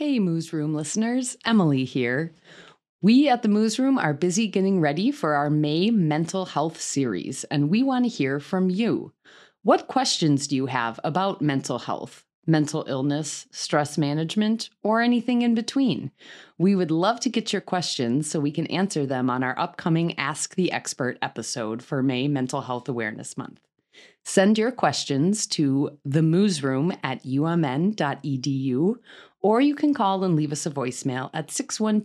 Hey, Moose Room listeners, Emily here. We at the Moose Room are busy getting ready for our May Mental Health series, and we want to hear from you. What questions do you have about mental health, mental illness, stress management, or anything in between? We would love to get your questions so we can answer them on our upcoming Ask the Expert episode for May Mental Health Awareness Month. Send your questions to themoosroom@umn.edu, or you can call and leave us a voicemail at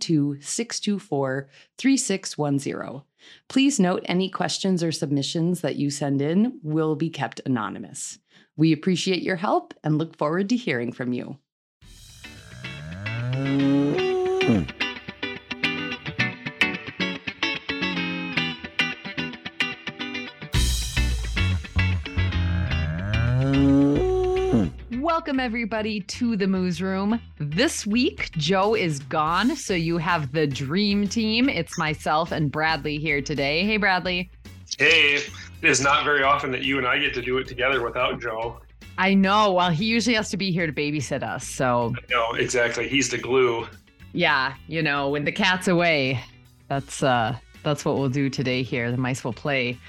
612-624-3610. Please note any questions or submissions that you send in will be kept anonymous. We appreciate your help and look forward to hearing from you. Welcome, everybody, to the Moose Room. This week, Joe is gone, so you have the dream team. It's myself and Bradley here today. Hey, Bradley. Hey, it is not very often that you and I get to do it together without Joe. I know. Well, he usually has to be here to babysit us, so. No, exactly. He's the glue. Yeah, you know, when the cat's away, that's what we'll do today here. The mice will play.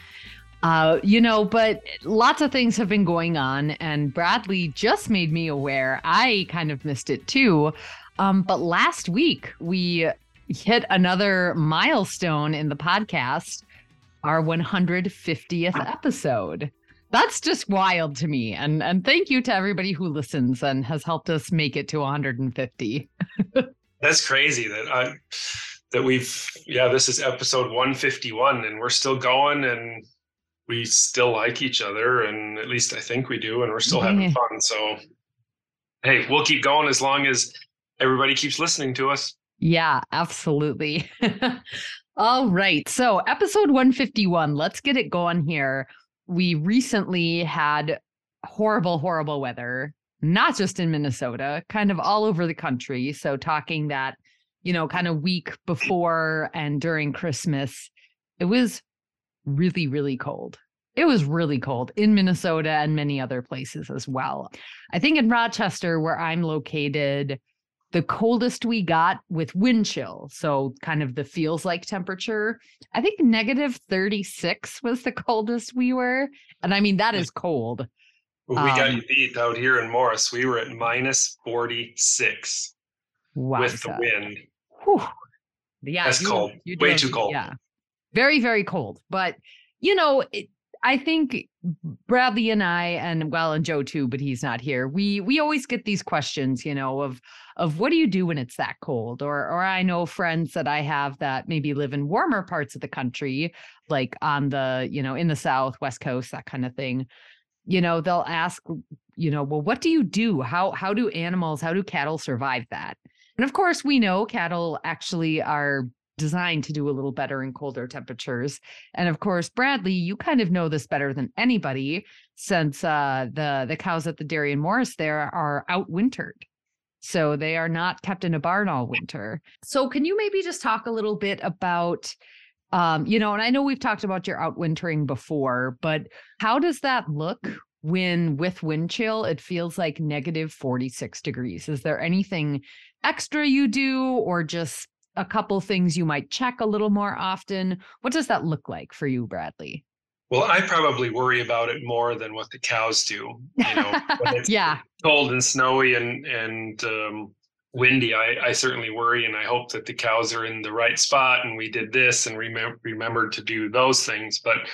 But lots of things have been going on, and Bradley just made me aware. I kind of missed it too. But last week we hit another milestone in the podcast, our 150th episode. That's just wild to me. And thank you to everybody who listens and has helped us make it to 150. That's crazy that this is episode 151 and we're still going and we still like each other, and at least I think we do, and we're still having fun. So, hey, we'll keep going as long as everybody keeps listening to us. Yeah, absolutely. All right. So episode 151, let's get it going here. We recently had horrible, horrible weather, not just in Minnesota, kind of all over the country. So talking that, kind of week before and during Christmas, it was really, really cold. It was really cold in Minnesota and many other places as well. I think in Rochester, where I'm located, the coldest we got with wind chill, so kind of the feels like temperature, I think -36 was the coldest we were. And I mean, that is cold. Well, we got you beat out here in Morris. We were at -46 with the wind. Whew. Yeah, that's cold. Way too cold. Yeah. Very, very cold. But, I think Bradley and I, and Joe too, but he's not here. We always get these questions, of what do you do when it's that cold? Or I know friends that I have that maybe live in warmer parts of the country, like on the, in the South, West Coast, that kind of thing. They'll ask, well, what do you do? How do cattle survive that? And of course, we know cattle actually are designed to do a little better in colder temperatures. And of course, Bradley, you kind of know this better than anybody, since the cows at the dairy in Morris there are outwintered. So they are not kept in a barn all winter. So can you maybe just talk a little bit about, and I know we've talked about your outwintering before, but how does that look when with wind chill, it feels like -46 degrees? Is there anything extra you do, or just a couple things you might check a little more often? What does that look like for you, Bradley? Well, I probably worry about it more than what the cows do. When it's cold and snowy and windy, I certainly worry, and I hope that the cows are in the right spot and we did this and remembered to do those things. But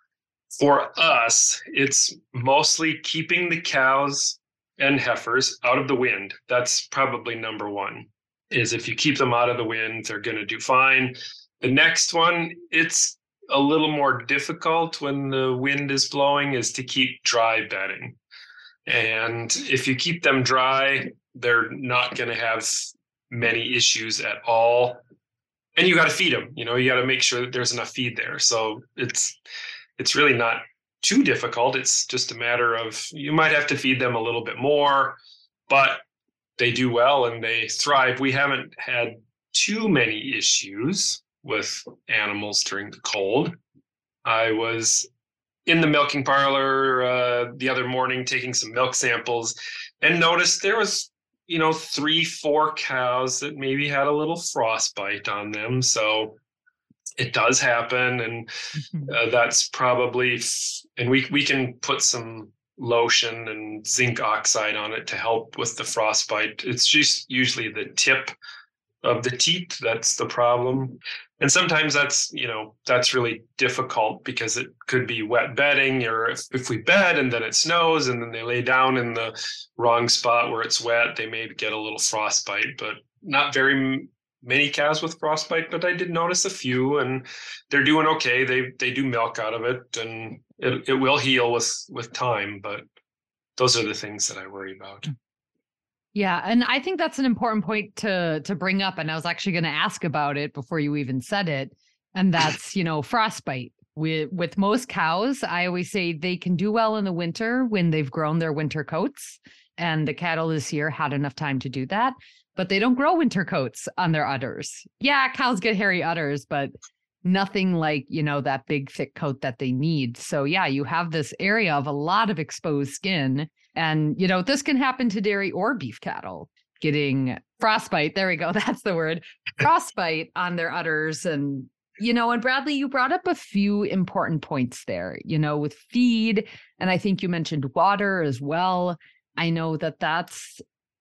for us, it's mostly keeping the cows and heifers out of the wind. That's probably number one. Is if you keep them out of the wind, they're going to do fine. The next one, it's a little more difficult when the wind is blowing, is to keep dry bedding. And if you keep them dry, they're not going to have many issues at all. And you got to feed them. You got to make sure that there's enough feed there. So it's really not too difficult. It's just a matter of, you might have to feed them a little bit more, but they do well and they thrive. We haven't had too many issues with animals during the cold. I was in the milking parlor the other morning taking some milk samples and noticed there was 3-4 cows that maybe had a little frostbite on them. So it does happen. And that's probably, and we can put some lotion and zinc oxide on it to help with the frostbite. It's just usually the tip of the teat that's the problem. And sometimes that's really difficult because it could be wet bedding, or if we bed and then it snows and then they lay down in the wrong spot where it's wet, they may get a little frostbite. But not very many cows with frostbite, but I did notice a few, and they're doing okay. They do milk out of it, and it will heal with time. But those are the things that I worry about. Yeah, and I think that's an important point to bring up. And I was actually going to ask about it before you even said it. And that's, frostbite. With most cows, I always say they can do well in the winter when they've grown their winter coats. And the cattle this year had enough time to do that. But they don't grow winter coats on their udders. Yeah, cows get hairy udders, but nothing like, that big thick coat that they need. So yeah, you have this area of a lot of exposed skin. And, this can happen to dairy or beef cattle getting frostbite. There we go. That's the word. Frostbite on their udders. And, and Bradley, you brought up a few important points there, with feed. And I think you mentioned water as well. I know that that's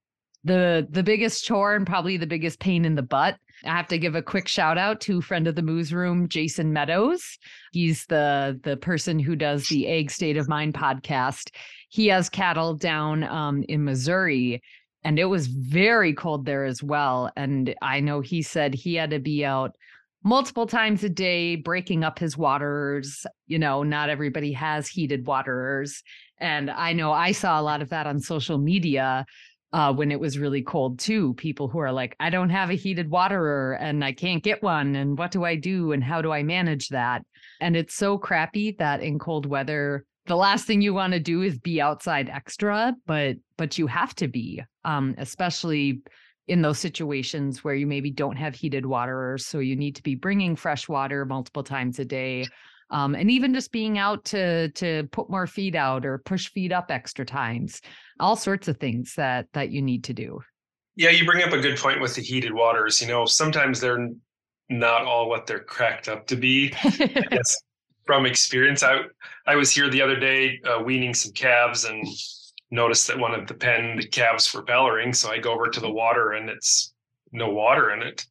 the biggest chore and probably the biggest pain in the butt. I have to give a quick shout out to friend of the Moose Room, Jason Meadows. He's the person who does the Ag State of Mind podcast. He has cattle down in Missouri, and it was very cold there as well. And I know he said he had to be out multiple times a day, breaking up his waterers. Not everybody has heated waterers. And I know I saw a lot of that on social media when it was really cold too. People who are like, I don't have a heated waterer and I can't get one. And what do I do? And how do I manage that? And it's so crappy that in cold weather, the last thing you want to do is be outside extra, but you have to be, especially in those situations where you maybe don't have heated waterers. So you need to be bringing fresh water multiple times a day. And even just being out to put more feed out or push feed up extra times, all sorts of things that you need to do. Yeah, you bring up a good point with the heated waters. Sometimes they're not all what they're cracked up to be. I guess from experience, I was here the other day weaning some calves and noticed that one of the calves were bellaring. So I go over to the water and it's no water in it.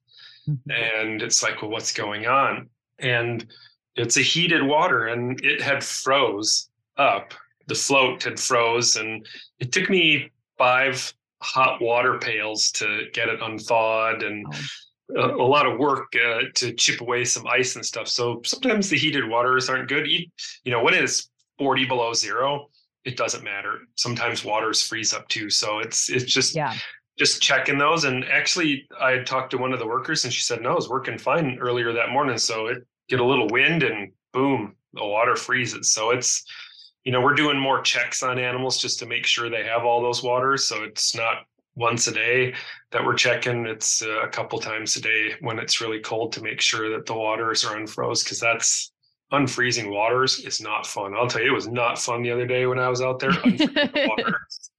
And it's like, well, what's going on? And it's a heated water and it had froze up. The float had froze, and it took me 5 hot water pails to get it unthawed, and a lot of work to chip away some ice and stuff. So sometimes the heated waters aren't good. When it is 40 below zero, it doesn't matter. Sometimes waters freeze up too. So it's just checking those. And actually, I had talked to one of the workers, and she said, no, it was working fine earlier that morning. So it get a little wind and boom, the water freezes. So it's, we're doing more checks on animals just to make sure they have all those waters. So it's not once a day that we're checking. It's a couple times a day when it's really cold to make sure that the waters are unfroze, because that's unfreezing waters is not fun. I'll tell you, it was not fun the other day when I was out there unfreezing water.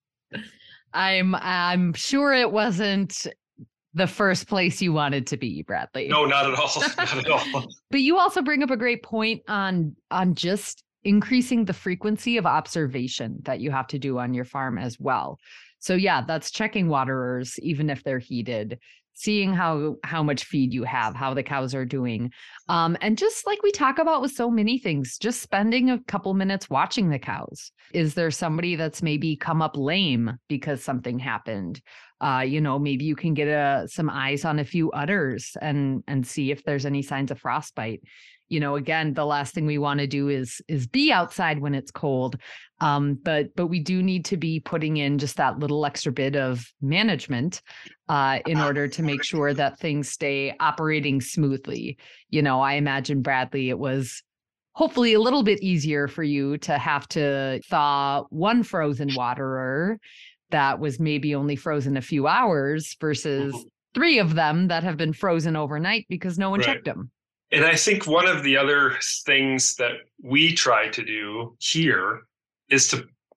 I'm sure it wasn't the first place you wanted to be, Bradley. No, not at all. Not at all. But you also bring up a great point on just increasing the frequency of observation that you have to do on your farm as well. So yeah, that's checking waterers, even if they're heated, seeing how much feed you have, how the cows are doing. And just like we talk about with so many things, just spending a couple minutes watching the cows. Is there somebody that's maybe come up lame because something happened? Maybe you can get some eyes on a few udders and see if there's any signs of frostbite. Again, the last thing we want to do is be outside when it's cold. But we do need to be putting in just that little extra bit of management in order to make sure that things stay operating smoothly. I imagine, Bradley, it was hopefully a little bit easier for you to have to thaw one frozen waterer that was maybe only frozen a few hours versus 3 of them that have been frozen overnight because no one checked them. And I think one of the other things that we try to do here is to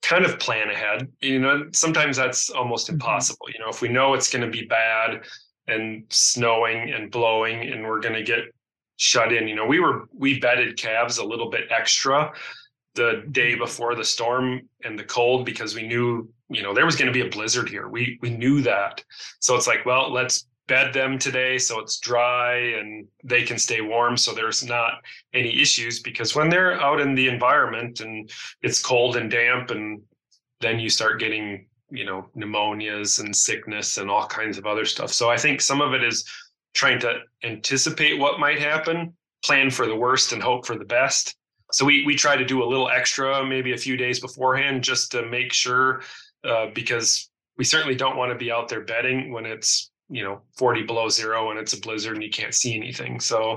kind of plan ahead. Sometimes that's almost impossible. If we know it's going to be bad and snowing and blowing and we're going to get shut in, we bedded calves a little bit extra the day before the storm and the cold because we knew, there was going to be a blizzard here. We knew that. So it's like, well, let's bed them today so it's dry and they can stay warm so there's not any issues, because when they're out in the environment and it's cold and damp, and then you start getting pneumonias and sickness and all kinds of other stuff. So I think some of it is trying to anticipate what might happen, plan for the worst and hope for the best. So we try to do a little extra, maybe a few days beforehand, just to make sure, because we certainly don't want to be out there bedding when it's 40 below zero and it's a blizzard and you can't see anything. So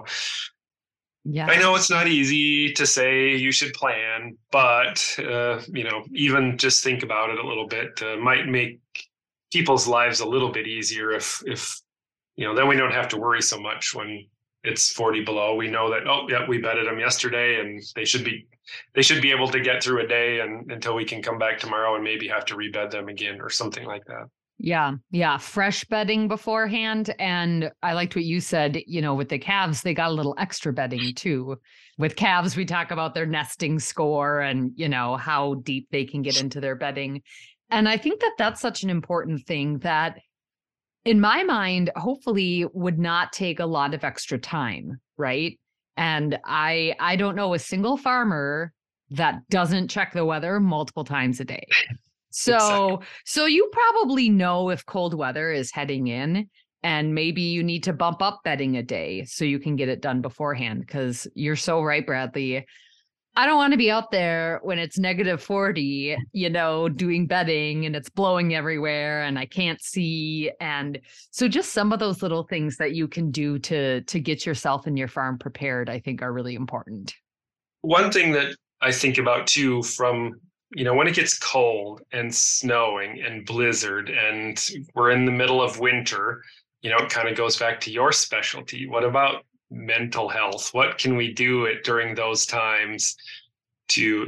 yeah, I know it's not easy to say you should plan, but even just think about it a little bit might make people's lives a little bit easier if then we don't have to worry so much when it's 40 below. We know that, oh yeah, we bedded them yesterday and they should be able to get through a day and until we can come back tomorrow and maybe have to rebed them again or something like that. Yeah. Fresh bedding beforehand. And I liked what you said, with the calves, they got a little extra bedding too. With calves, we talk about their nesting score and, how deep they can get into their bedding. And I think that that's such an important thing that, in my mind, hopefully would not take a lot of extra time, right? And I don't know a single farmer that doesn't check the weather multiple times a day. So you probably know if cold weather is heading in, and maybe you need to bump up bedding a day so you can get it done beforehand, because you're so right, Bradley. I don't want to be out there when it's -40, doing bedding and it's blowing everywhere and I can't see. And so just some of those little things that you can do to get yourself and your farm prepared, I think, are really important. One thing that I think about too, from, when it gets cold and snowing and blizzard and we're in the middle of winter, it kind of goes back to your specialty. What about mental health? What can we do during those times to,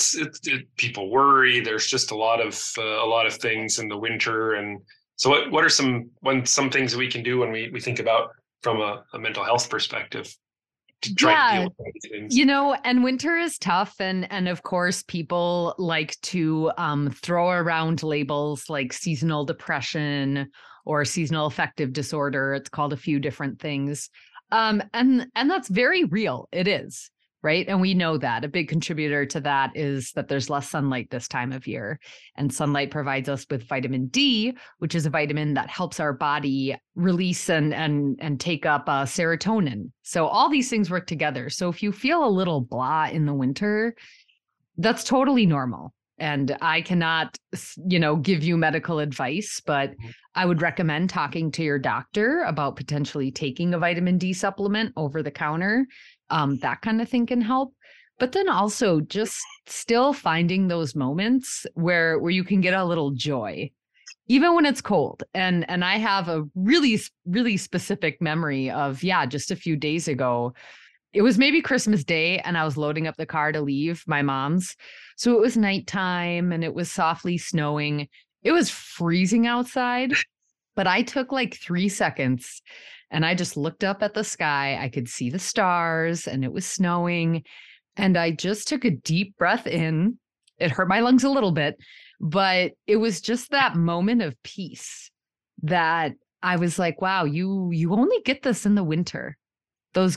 people worry. There's just a lot of things in the winter. And so what are some things that we can do when we think about from a mental health perspective to try to deal with these things? And winter is tough. And of course, people like to throw around labels like seasonal depression or seasonal affective disorder. It's called a few different things. And that's very real. It is, right? And we know that a big contributor to that is that there's less sunlight this time of year. And sunlight provides us with vitamin D, which is a vitamin that helps our body release and take up serotonin. So all these things work together. So if you feel a little blah in the winter, that's totally normal. And I cannot, give you medical advice, but I would recommend talking to your doctor about potentially taking a vitamin D supplement over the counter. That kind of thing can help. But then also just still finding those moments where you can get a little joy, even when it's cold. And I have a really, really specific memory of, just a few days ago. It was maybe Christmas Day and I was loading up the car to leave my mom's. So it was nighttime and it was softly snowing. It was freezing outside, but I took like 3 seconds and I just looked up at the sky. I could see the stars and it was snowing. And I just took a deep breath in. It hurt my lungs a little bit, but it was just that moment of peace that I was like, wow, you only get this in the winter. Those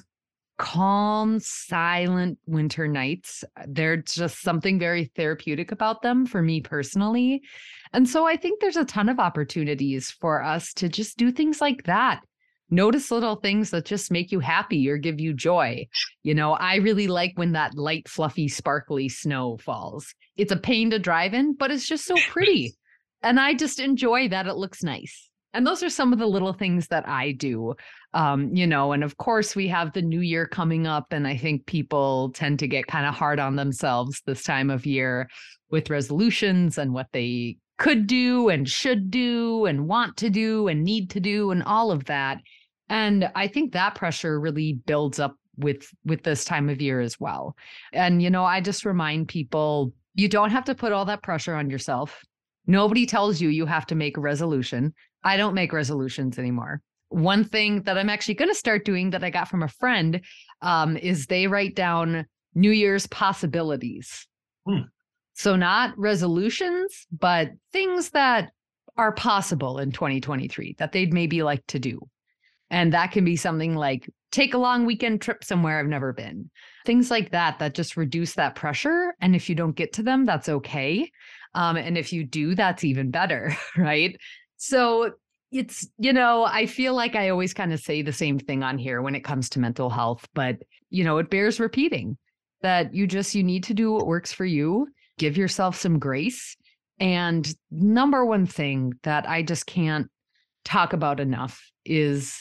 calm, silent winter nights. There's just something very therapeutic about them for me personally. And so I think there's a ton of opportunities for us to just do things like that. Notice little things that just make you happy or give you joy. I really like when that light, fluffy, sparkly snow falls. It's a pain to drive in, but it's just so pretty. And I just enjoy that it looks nice. And those are some of the little things that I do. And of course we have the new year coming up, and I think people tend to get kind of hard on themselves this time of year with resolutions and what they could do and should do and want to do and need to do and all of that. And I think that pressure really builds up with this time of year as well. And, I just remind people, You don't have to put all that pressure on yourself. Nobody tells you have to make a resolution. I don't make resolutions anymore. One thing that I'm actually going to start doing that I got from a friend is they write down New Year's possibilities. So not resolutions, but things that are possible in 2023 that they'd maybe like to do. And that can be something like take a long weekend trip somewhere I've never been. Things like that just reduce that pressure. And if you don't get to them, that's okay. And if you do, that's even better, right? So it's, I feel like I always kind of say the same thing on here when it comes to mental health, but, it bears repeating that you need to do what works for you. Give yourself some grace. And number one thing that I just can't talk about enough is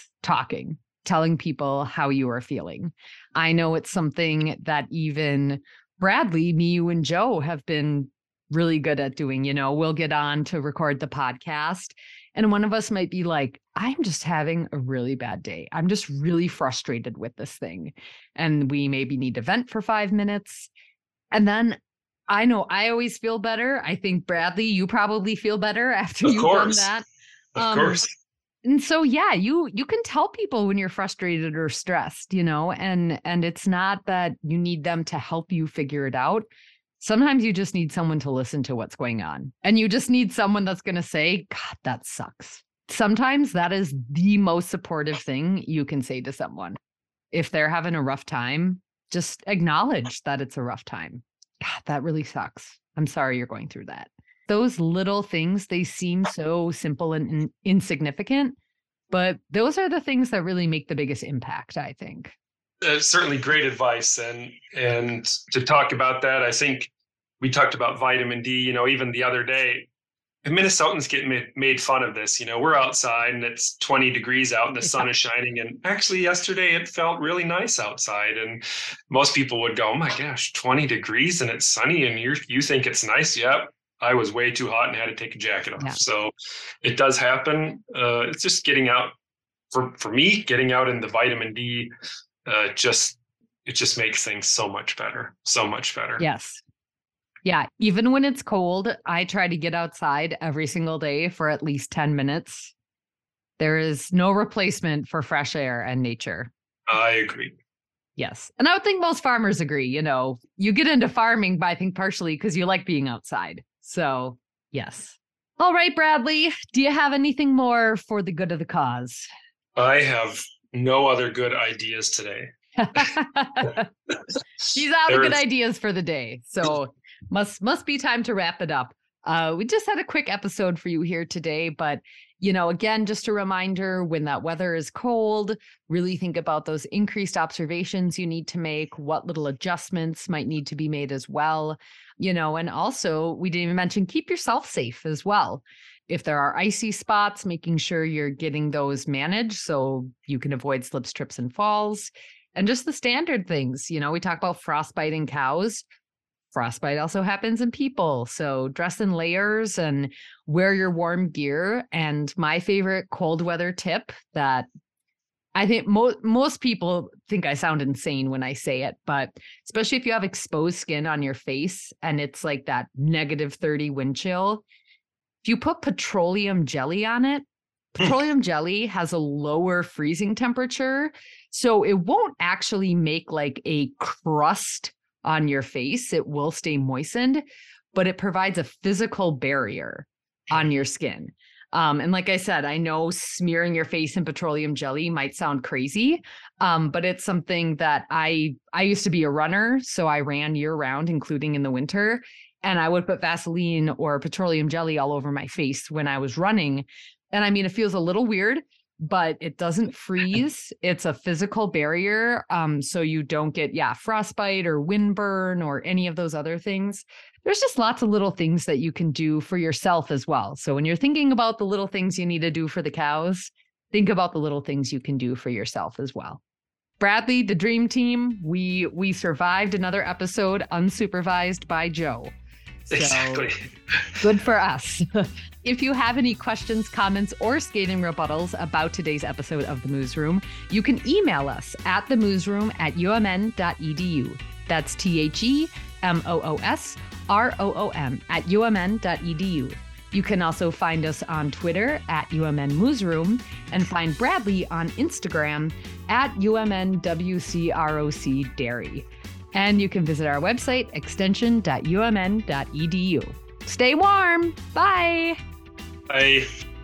telling people how you are feeling. I know it's something that even Bradley, me, you, and Joe have been really good at doing. We'll get on to record the podcast and one of us might be like, I'm just having a really bad day. I'm just really frustrated with this thing. And we maybe need to vent for 5 minutes. And then I know I always feel better. I think, Bradley, you probably feel better after you've done that. Of course. And so, yeah, you can tell people when you're frustrated or stressed, and it's not that you need them to help you figure it out. Sometimes you just need someone to listen to what's going on. And you just need someone that's going to say, God, that sucks. Sometimes that is the most supportive thing you can say to someone. If they're having a rough time, just acknowledge that it's a rough time. God, that really sucks. I'm sorry you're going through that. Those little things, they seem so simple and insignificant, but those are the things that really make the biggest impact, I think. Certainly great advice. And to talk about that, I think we talked about vitamin D, even the other day, Minnesotans get made fun of this. We're outside and it's 20 degrees out and the sun is shining. And actually yesterday it felt really nice outside. And most people would go, oh my gosh, 20 degrees and it's sunny and you think it's nice. Yep. I was way too hot and had to take a jacket off. Yeah. So it does happen. It's just getting out for me, getting out in the vitamin D, it just makes things so much better. So much better. Yes. Yeah. Even when it's cold, I try to get outside every single day for at least 10 minutes. There is no replacement for fresh air and nature. I agree. Yes. And I would think most farmers agree. You get into farming, I think partially because you like being outside. So, yes. All right, Bradley, do you have anything more for the good of the cause? I have no other good ideas today. These are the good ideas for the day. So must be time to wrap it up. We just had a quick episode for you here today, but again, just a reminder, when that weather is cold, really think about those increased observations you need to make, what little adjustments might need to be made as well. And also we didn't even mention, keep yourself safe as well. If there are icy spots, making sure you're getting those managed so you can avoid slips, trips, and falls. And just the standard things, we talk about frostbite in cows. Frostbite also happens in people. So dress in layers and wear your warm gear. And my favorite cold weather tip that I think most people think I sound insane when I say it, but especially if you have exposed skin on your face and it's like that -30 wind chill, if you put petroleum jelly on it, petroleum jelly has a lower freezing temperature. So it won't actually make like a crust on your face. It will stay moistened, but it provides a physical barrier on your skin. And like I said, I know smearing your face in petroleum jelly might sound crazy, but it's something that I used to be a runner, so I ran year round, including in the winter, and I would put Vaseline or petroleum jelly all over my face when I was running. And I mean, it feels a little weird, but it doesn't freeze. It's a physical barrier. So you don't get, frostbite or windburn or any of those other things. There's just lots of little things that you can do for yourself as well. So when you're thinking about the little things you need to do for the cows, think about the little things you can do for yourself as well. Bradley, the dream team, we survived another episode unsupervised by Joe. So, exactly. Good for us. If you have any questions, comments, or scathing rebuttals about today's episode of The Moose Room, you can email us at themoosroom@umn.edu. That's THEMOOS, room@umn.edu. You can also find us on Twitter @UMNMoosroom and find Bradley on Instagram @UMNWCROC And you can visit our website, extension.umn.edu. Stay warm. Bye. Bye.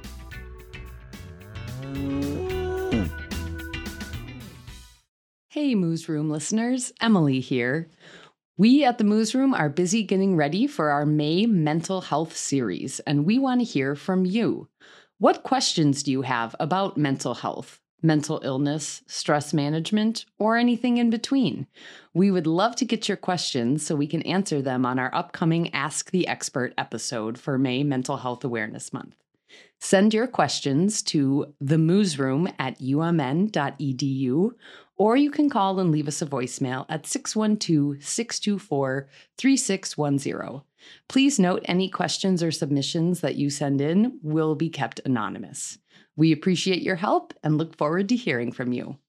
Hey, Moos Room listeners. Emily here. We at the Moos Room are busy getting ready for our May Mental Health series, and we want to hear from you. What questions do you have about mental health, mental illness, stress management, or anything in between? We would love to get your questions so we can answer them on our upcoming Ask the Expert episode for May Mental Health Awareness Month. Send your questions to themoosroom@umn.edu, or you can call and leave us a voicemail at 612-624-3610. Please note any questions or submissions that you send in will be kept anonymous. We appreciate your help and look forward to hearing from you.